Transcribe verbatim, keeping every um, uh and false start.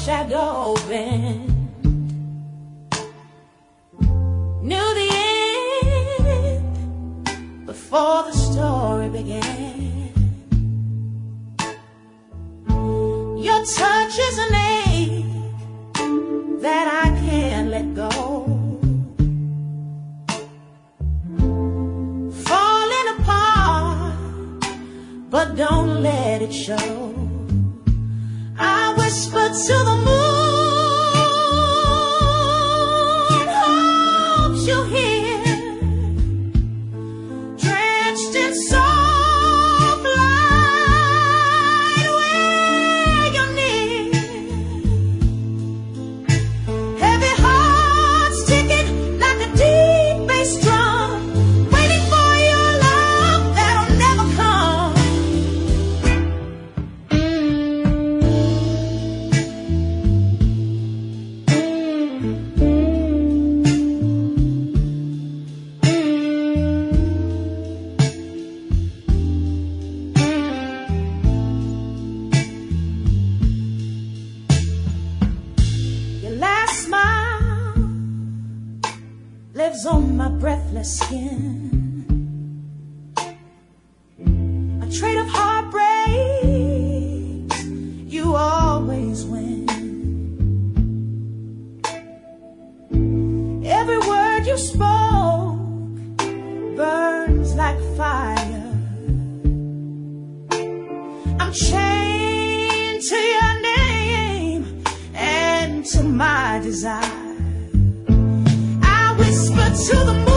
shadow bend. Knew the end before the story began. Your touch is an ache that I can't let go. Falling apart, but don't let it show. I whisper to the moon, hope you hear, drenched in soft light where you're near. Heavy hearts ticking like a deep bass drum, waiting for your love that'll never come. Your last smile lives on my breathless skin. A trade of heartbreaks, you always win. Every word you spoke burns like fire. I'm chained to your name and to my desire. I whisper to the moon,